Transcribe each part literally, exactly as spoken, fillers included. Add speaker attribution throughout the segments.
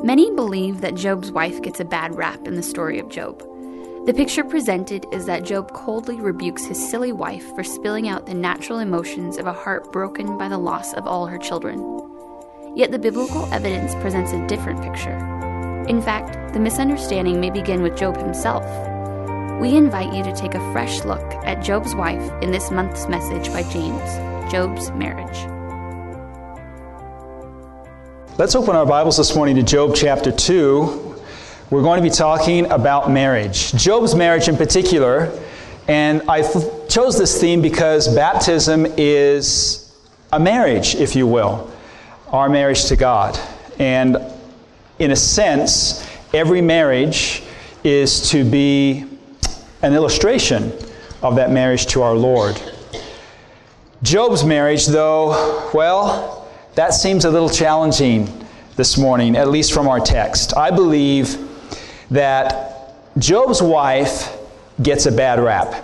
Speaker 1: Many believe that Job's wife gets a bad rap in the story of Job. The picture presented is that Job coldly rebukes his silly wife for spilling out the natural emotions of a heart broken by the loss of all her children. Yet the biblical evidence presents a different picture. In fact, the misunderstanding may begin with Job himself. We invite you to take a fresh look at Job's wife in this month's message by James, Job's Marriage.
Speaker 2: Let's open our Bibles this morning to Job chapter two. We're going to be talking about marriage, Job's marriage in particular. And I th- chose this theme because baptism is a marriage, if you will, our marriage to God. And in a sense, every marriage is to be an illustration of that marriage to our Lord. Job's marriage, though, well, that seems a little challenging this morning, at least from our text. I believe that Job's wife gets a bad rap.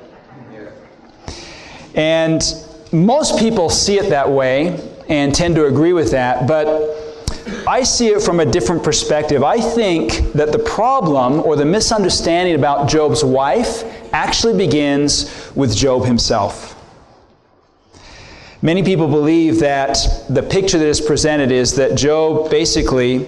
Speaker 2: And most people see it that way and tend to agree with that, but I see it from a different perspective. I think that the problem or the misunderstanding about Job's wife actually begins with Job himself. Many people believe that the picture that is presented is that Job basically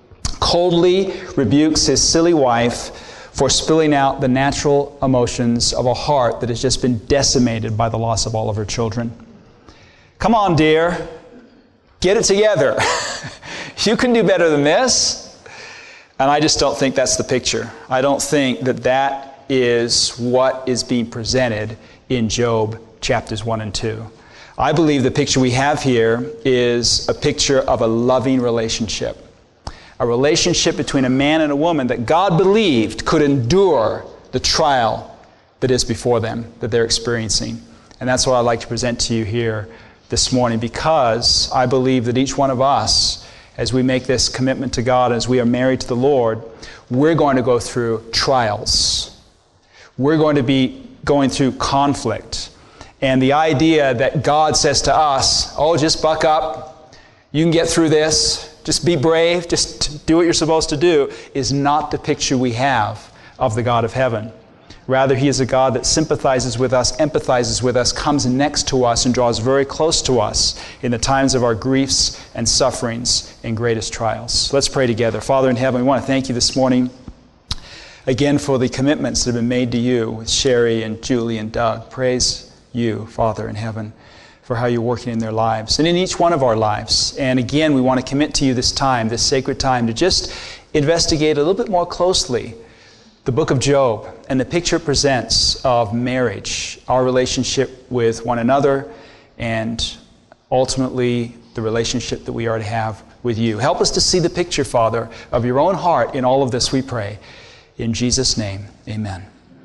Speaker 2: coldly rebukes his silly wife for spilling out the natural emotions of a heart that has just been decimated by the loss of all of her children. Come on, dear. Get it together. You can do better than this. And I just don't think that's the picture. I don't think that that is what is being presented in Job chapters one and two. I believe the picture we have here is a picture of a loving relationship. A relationship between a man and a woman that God believed could endure the trial that is before them, that they're experiencing. And that's what I'd like to present to you here this morning, because I believe that each one of us, as we make this commitment to God, as we are married to the Lord, we're going to go through trials. We're going to be going through conflict. And the idea that God says to us, oh, just buck up, you can get through this, just be brave, just do what you're supposed to do, is not the picture we have of the God of heaven. Rather, He is a God that sympathizes with us, empathizes with us, comes next to us, and draws very close to us in the times of our griefs and sufferings and greatest trials. Let's pray together. Father in heaven, we want to thank you this morning again for the commitments that have been made to you with Sherry and Julie and Doug. Praise you, Father in heaven, for how you're working in their lives and in each one of our lives. And again, we want to commit to you this time, this sacred time, to just investigate a little bit more closely the book of Job and the picture it presents of marriage, our relationship with one another, and ultimately the relationship that we are to have with you. Help us to see the picture, Father, of your own heart in all of this, we pray. In Jesus' name, amen.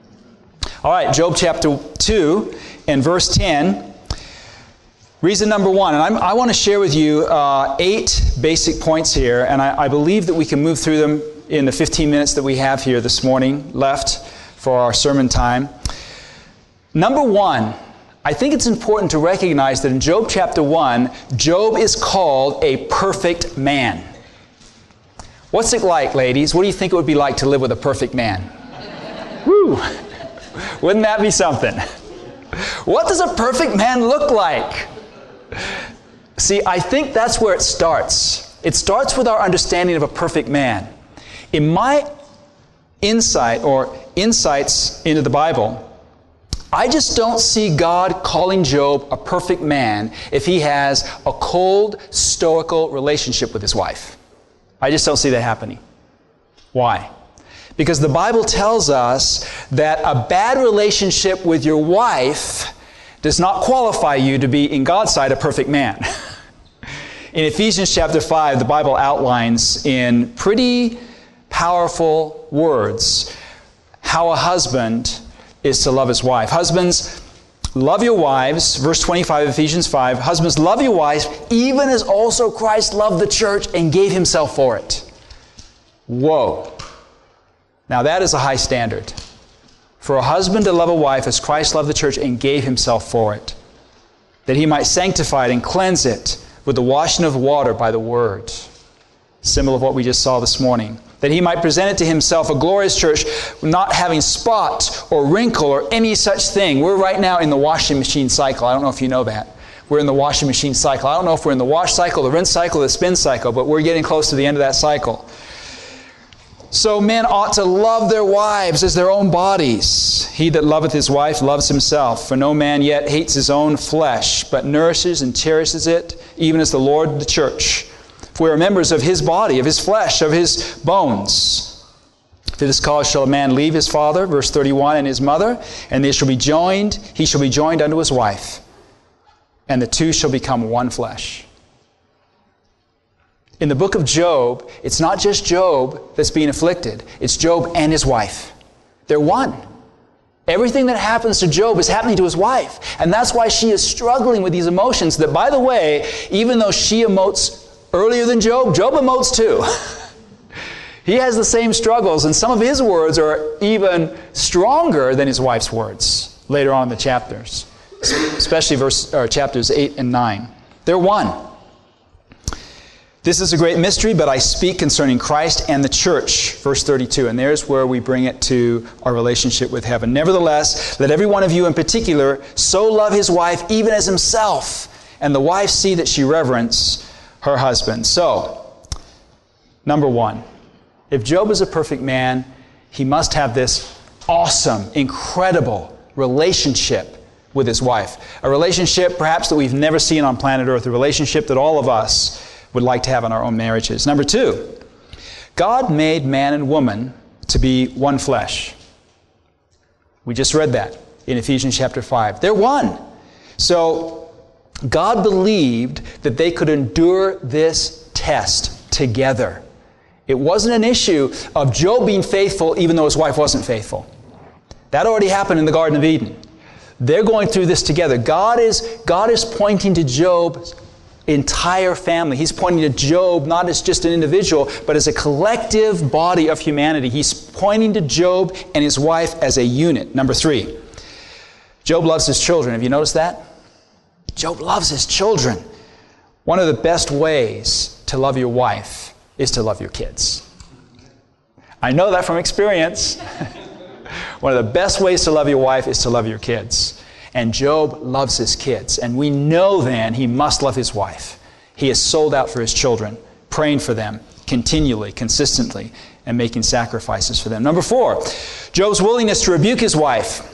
Speaker 2: All right, Job chapter two and verse ten. Reason number one, and I'm, I want to share with you uh, eight basic points here, and I, I believe that we can move through them in the fifteen minutes that we have here this morning left for our sermon time. Number one, I think it's important to recognize that in Job chapter one, Job is called a perfect man. What's it like, ladies? What do you think it would be like to live with a perfect man? Woo! Wouldn't that be something? What does a perfect man look like? See, I think that's where it starts. It starts with our understanding of a perfect man. In my insight or insights into the Bible, I just don't see God calling Job a perfect man if he has a cold, stoical relationship with his wife. I just don't see that happening. Why? Because the Bible tells us that a bad relationship with your wife does not qualify you to be, in God's sight, a perfect man. In Ephesians chapter five, the Bible outlines in pretty powerful words how a husband is to love his wife. Husbands, love your wives. Verse twenty-five of Ephesians five, husbands, love your wives, even as also Christ loved the church and gave himself for it. Whoa. Now that is a high standard. For a husband to love a wife as Christ loved the church and gave himself for it, that he might sanctify it and cleanse it with the washing of water by the word. symbol of what we just saw this morning, that he might present it to himself a glorious church, not having spot or wrinkle or any such thing. We're right now in the washing machine cycle. I don't know if you know that. We're in the washing machine cycle. I don't know if we're in the wash cycle, the rinse cycle, the spin cycle, but we're getting close to the end of that cycle. So men ought to love their wives as their own bodies. He that loveth his wife loves himself. For no man yet hates his own flesh, but nourishes and cherishes it, even as the Lord the church. For we are members of his body, of his flesh, of his bones. For this cause shall a man leave his father, verse thirty-one, and his mother, and they shall be joined, he shall be joined unto his wife, and the two shall become one flesh. In the book of Job, it's not just Job that's being afflicted. It's Job and his wife. They're one. Everything that happens to Job is happening to his wife. And that's why she is struggling with these emotions that, by the way, even though she emotes earlier than Job, Job emotes too. He has the same struggles, and some of his words are even stronger than his wife's words later on in the chapters, especially verse, or chapters eight and nine. They're one. This is a great mystery, but I speak concerning Christ and the church, verse thirty-two. And there's where we bring it to our relationship with heaven. Nevertheless, let every one of you in particular so love his wife even as himself, and the wife see that she reverence her husband. So, number one, if Job is a perfect man, he must have this awesome, incredible relationship with his wife. A relationship perhaps that we've never seen on planet Earth, a relationship that all of us would like to have in our own marriages. Number two, God made man and woman to be one flesh. We just read that in Ephesians chapter five. They're one. So God believed that they could endure this test together. It wasn't an issue of Job being faithful even though his wife wasn't faithful. That already happened in the Garden of Eden. They're going through this together. God is, God is pointing to Job's entire family. He's pointing to Job not as just an individual, but as a collective body of humanity. He's pointing to Job and his wife as a unit. Number three, Job loves his children. Have you noticed that? Job loves his children. One of the best ways to love your wife is to love your kids. I know that from experience. One of the best ways to love your wife is to love your kids. And Job loves his kids. And we know then he must love his wife. He is sold out for his children, praying for them continually, consistently, and making sacrifices for them. Number four, Job's willingness to rebuke his wife.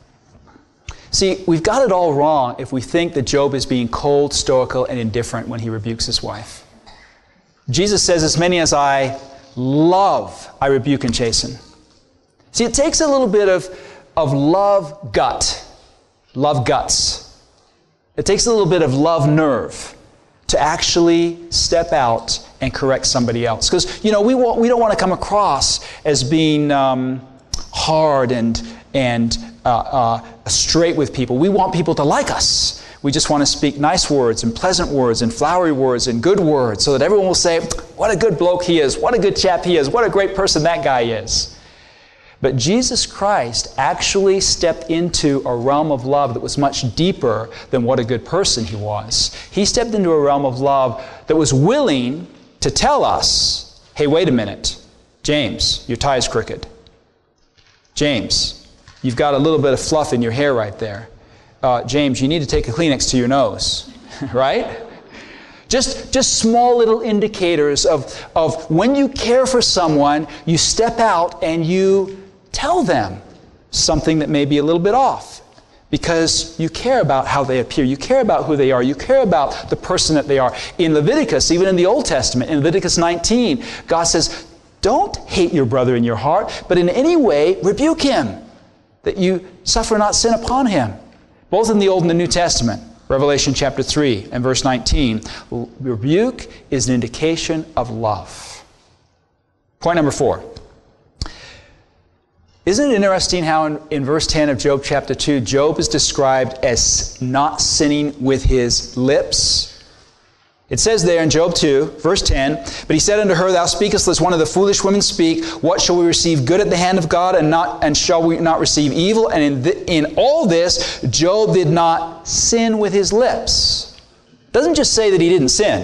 Speaker 2: See, we've got it all wrong if we think that Job is being cold, stoical, and indifferent when he rebukes his wife. Jesus says, as many as I love, I rebuke and chasten. See, it takes a little bit of, of love gut. Love guts. It takes a little bit of love nerve to actually step out and correct somebody else. Because, you know, we want, we don't want to come across as being um, hard and, and uh, uh, straight with people. We want people to like us. We just want to speak nice words and pleasant words and flowery words and good words so that everyone will say, what a good bloke he is, what a good chap he is, what a great person that guy is. But Jesus Christ actually stepped into a realm of love that was much deeper than what a good person he was. He stepped into a realm of love that was willing to tell us, hey, wait a minute, James, your tie is crooked. James, you've got a little bit of fluff in your hair right there. Uh, James, you need to take a Kleenex to your nose, right? Just, just small little indicators of, of when you care for someone, you step out and you tell them something that may be a little bit off because you care about how they appear. You care about who they are. You care about the person that they are. In Leviticus, even in the Old Testament, in Leviticus nineteen, God says, don't hate your brother in your heart, but in any way rebuke him, that you suffer not sin upon him. Both in the Old and the New Testament. Revelation chapter three and verse nineteen. Rebuke is an indication of love. Point number four. Isn't it interesting how in, in verse ten of Job chapter two, Job is described as not sinning with his lips? It says there in Job two, verse ten, but he said unto her, thou speakest as one of the foolish women speak. What shall we receive good at the hand of God, and not and shall we not receive evil? And in the, in all this, Job did not sin with his lips. It doesn't just say that he didn't sin.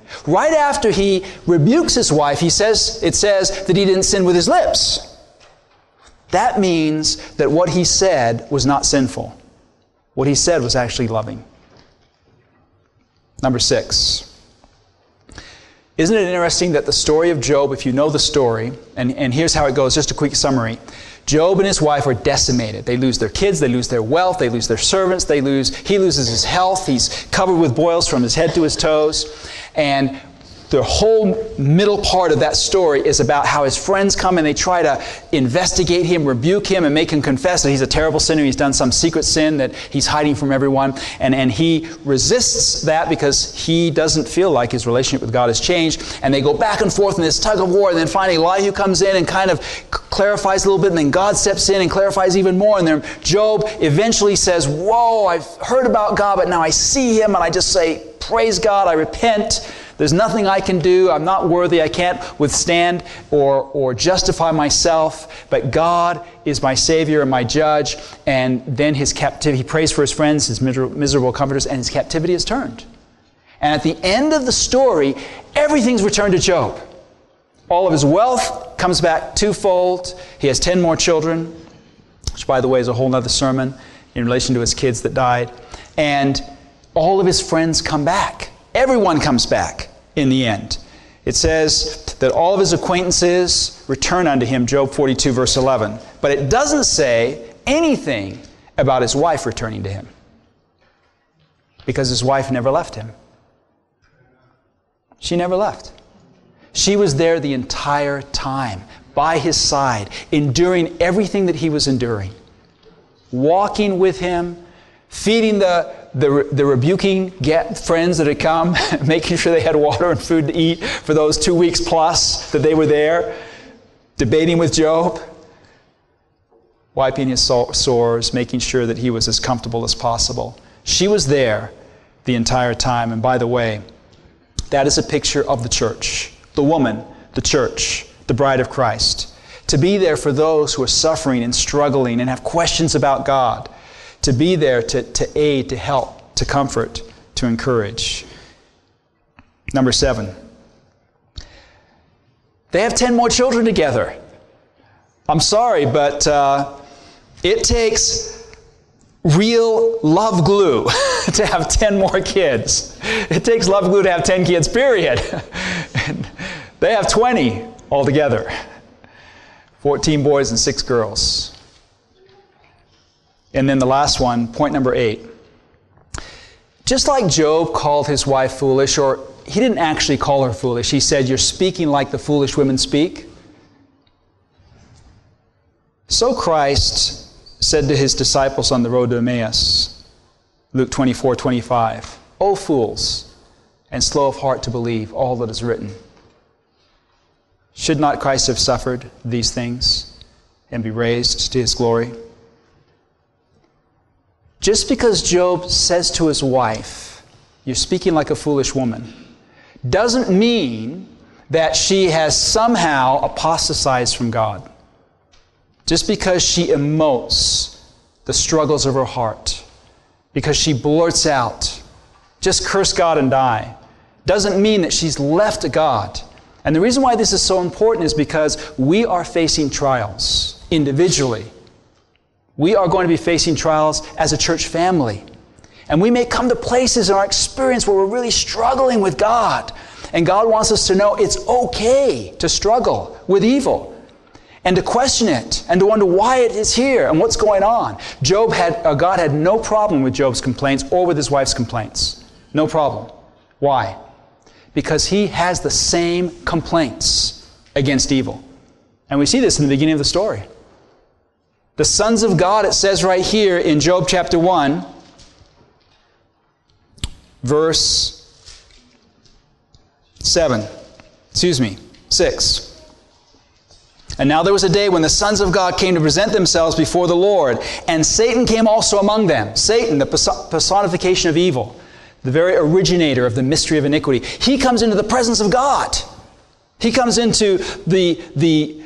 Speaker 2: Right after he rebukes his wife, he says, it says that he didn't sin with his lips. That means that what he said was not sinful. What he said was actually loving. Number six. Isn't it interesting that the story of Job, if you know the story, and, and here's how it goes, just a quick summary. Job and his wife are decimated. They lose their kids, they lose their wealth, they lose their servants, they lose, he loses his health, he's covered with boils from his head to his toes. And the whole middle part of that story is about how his friends come and they try to investigate him, rebuke him, and make him confess that he's a terrible sinner. He's done some secret sin that he's hiding from everyone. And, and he resists that because he doesn't feel like his relationship with God has changed. And they go back and forth in this tug of war. And then finally Elihu comes in and kind of clarifies a little bit. And then God steps in and clarifies even more. And then Job eventually says, whoa, I've heard about God, but now I see Him. And I just say, praise God, I repent. There's nothing I can do. I'm not worthy. I can't withstand or, or justify myself. But God is my Savior and my Judge. And then his captivity, he prays for his friends, his miserable comforters, and his captivity is turned. And at the end of the story, everything's returned to Job. All of his wealth comes back twofold. He has ten more children, which, by the way, is a whole other sermon in relation to his kids that died. And all of his friends come back. Everyone comes back in the end. It says that all of his acquaintances return unto him, Job forty-two, verse eleven. But it doesn't say anything about his wife returning to him, because his wife never left him. She never left. She was there the entire time, by his side, enduring everything that he was enduring, walking with him, feeding the The, the rebuking get friends that had come, making sure they had water and food to eat for those two weeks plus that they were there, debating with Job, wiping his sores, making sure that he was as comfortable as possible. She was there the entire time. And by the way, that is a picture of the church, the woman, the church, the bride of Christ. To be there for those who are suffering and struggling and have questions about God. To be there to, to aid, to help, to comfort, to encourage. Number seven. They have ten more children together. I'm sorry, but uh, it takes real love glue to have ten more kids. It takes love glue to have ten kids, period. They have twenty altogether. fourteen boys and six girls. And then the last one, point number eight. Just like Job called his wife foolish, or he didn't actually call her foolish. He said, you're speaking like the foolish women speak. So Christ said to his disciples on the road to Emmaus, Luke twenty-four twenty-five, O fools, and slow of heart to believe all that is written. Should not Christ have suffered these things and be raised to his glory? Just because Job says to his wife, you're speaking like a foolish woman, doesn't mean that she has somehow apostatized from God. Just because she emotes the struggles of her heart, because she blurts out, just curse God and die, doesn't mean that she's left God. And the reason why this is so important is because we are facing trials individually. We are going to be facing trials as a church family. And we may come to places in our experience where we're really struggling with God. And God wants us to know it's okay to struggle with evil and to question it and to wonder why it is here and what's going on. Job had, uh, God had no problem with Job's complaints or with his wife's complaints. No problem. Why? Because he has the same complaints against evil. And we see this in the beginning of the story. The sons of God, it says right here in Job chapter one, verse seven, excuse me, six. And now there was a day when the sons of God came to present themselves before the Lord, and Satan came also among them. Satan, the personification of evil, the very originator of the mystery of iniquity. He comes into the presence of God. He comes into the, the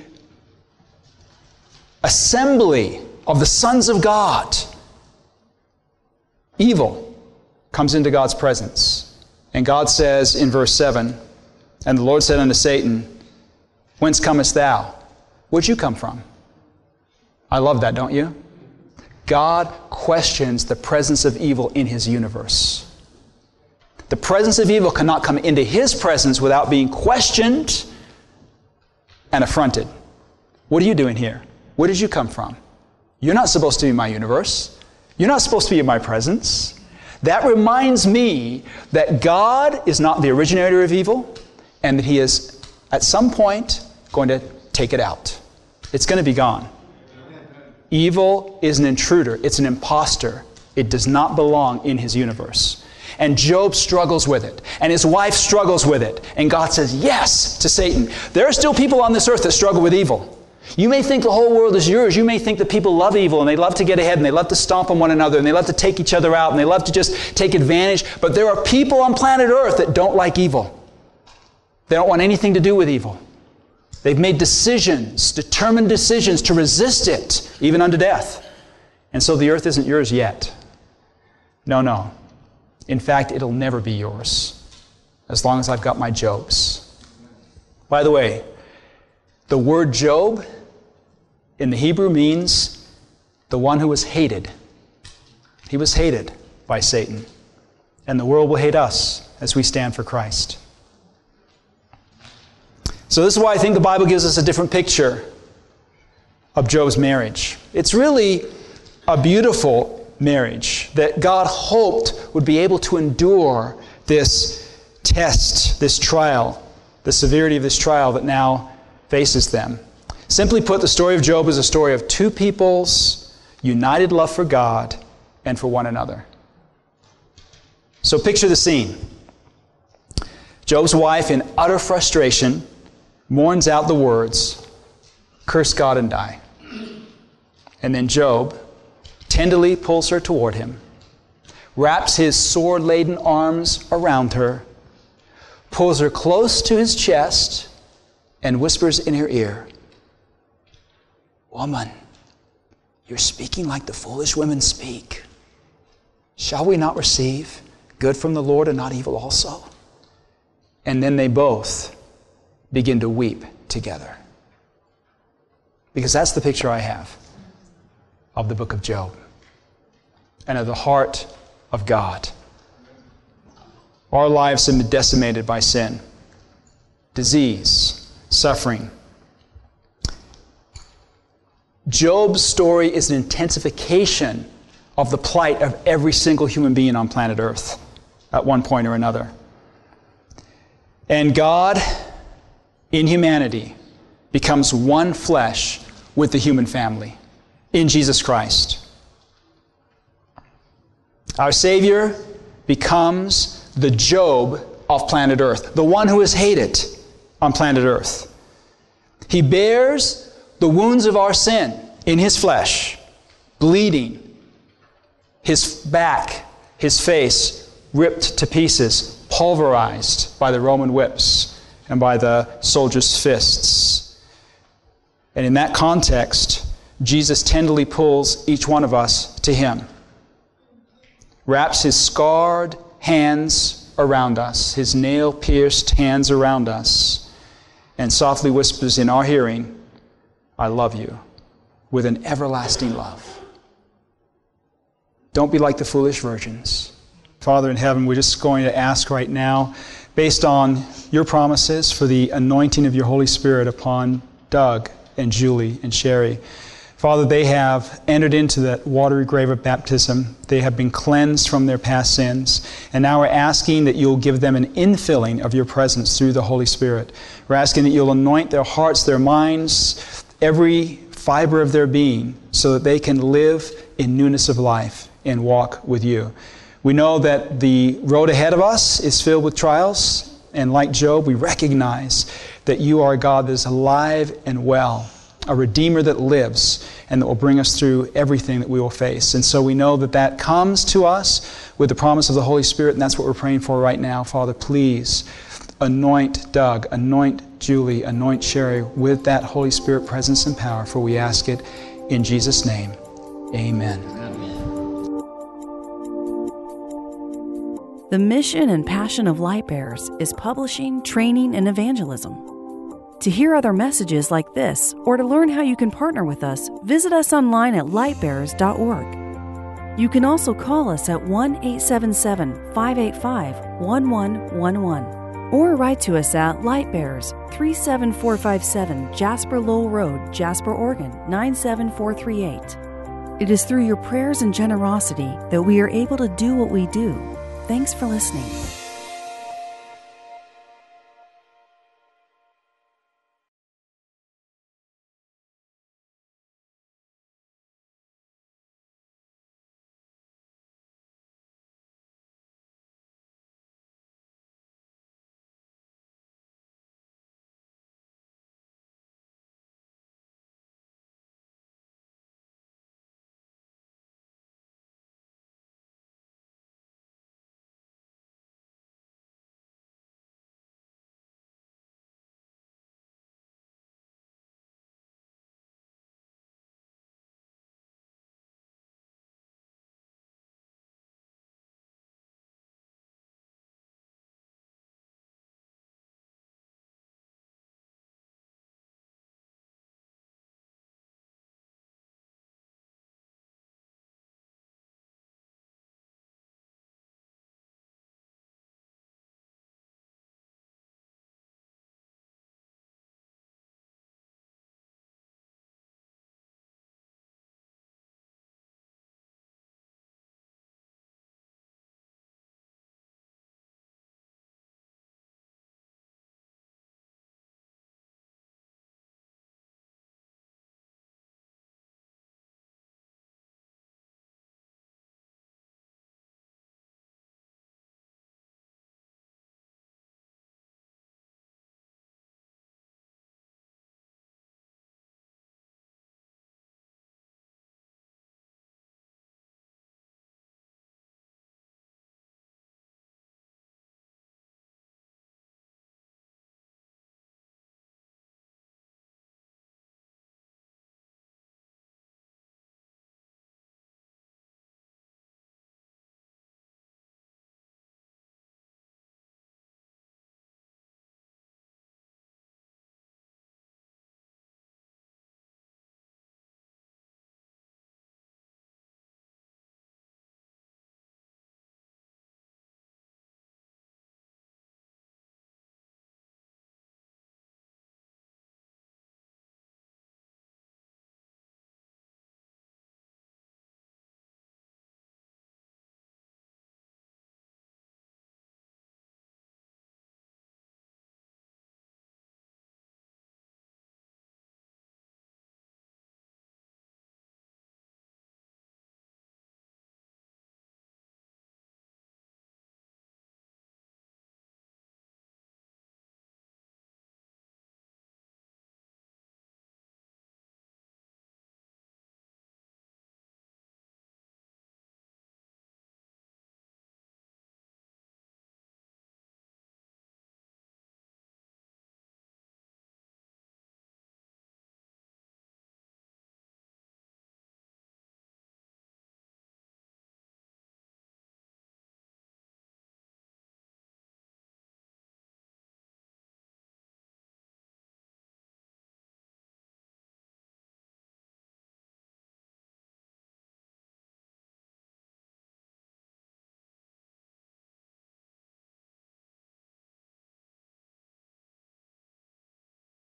Speaker 2: assembly of the sons of God. Evil comes into God's presence. And God says in verse seven, and the Lord said unto Satan, whence comest thou? Where'd you come from? I love that, don't you? God questions the presence of evil in His universe. The presence of evil cannot come into His presence without being questioned and affronted. What are you doing here? Where did you come from? You're not supposed to be in my universe. You're not supposed to be in my presence. That reminds me that God is not the originator of evil, and that He is, at some point, going to take it out. It's going to be gone. Evil is an intruder. It's an imposter. It does not belong in His universe. And Job struggles with it. And his wife struggles with it. And God says yes to Satan. There are still people on this earth that struggle with evil. You may think the whole world is yours. You may think that people love evil and they love to get ahead and they love to stomp on one another and they love to take each other out and they love to just take advantage. But there are people on planet Earth that don't like evil. They don't want anything to do with evil. They've made decisions, determined decisions to resist it, even unto death. And so the earth isn't yours yet. No, no. In fact, it'll never be yours as long as I've got my Jobs. By the way, the word Job in the Hebrew means the one who was hated. He was hated by Satan. And the world will hate us as we stand for Christ. So this is why I think the Bible gives us a different picture of Job's marriage. It's really a beautiful marriage that God hoped would be able to endure this test, this trial, the severity of this trial that now faces them. Simply put, the story of Job is a story of two people's united love for God and for one another. So picture the scene. Job's wife, in utter frustration, mourns out the words, curse God and die. And then Job tenderly pulls her toward him, wraps his sword-laden arms around her, pulls her close to his chest, and whispers in her ear, woman, you're speaking like the foolish women speak. Shall we not receive good from the Lord and not evil also? And then they both begin to weep together. Because that's the picture I have of the book of Job and of the heart of God. Our lives have been decimated by sin, disease, suffering. Job's story is an intensification of the plight of every single human being on planet Earth at one point or another. And God, in humanity, becomes one flesh with the human family in Jesus Christ. Our Savior becomes the Job of planet Earth, the one who is hated on planet Earth. He bears the wounds of our sin in His flesh, bleeding, His back, His face ripped to pieces, pulverized by the Roman whips and by the soldiers' fists. And in that context, Jesus tenderly pulls each one of us to Him, wraps His scarred hands around us, His nail-pierced hands around us, and softly whispers in our hearing, I love you, with an everlasting love. Don't be like the foolish virgins. Father in heaven, we're just going to ask right now, based on your promises for the anointing of your Holy Spirit upon Doug and Julie and Sherry. Father, they have entered into that watery grave of baptism. They have been cleansed from their past sins. And now we're asking that you'll give them an infilling of your presence through the Holy Spirit. We're asking that you'll anoint their hearts, their minds, every fiber of their being, so that they can live in newness of life and walk with you. We know that the road ahead of us is filled with trials. And like Job, we recognize that you are a God that is alive and well, a Redeemer that lives and that will bring us through everything that we will face. And so we know that that comes to us with the promise of the Holy Spirit, and that's what we're praying for right now. Father, please anoint Doug, anoint Julie, anoint Sherry with that Holy Spirit presence and power, for we ask it in Jesus' name. Amen.
Speaker 3: The mission and passion of Lightbearers is publishing, training, and evangelism. To hear other messages like this, or to learn how you can partner with us, visit us online at lightbearers dot org. You can also call us at one eight seven seven, five eight five, one one one one or write to us at Lightbearers, three seven four five seven Jasper Lowell Road, Jasper, Oregon, nine seven four three eight. It is through your prayers and generosity that we are able to do what we do. Thanks for listening.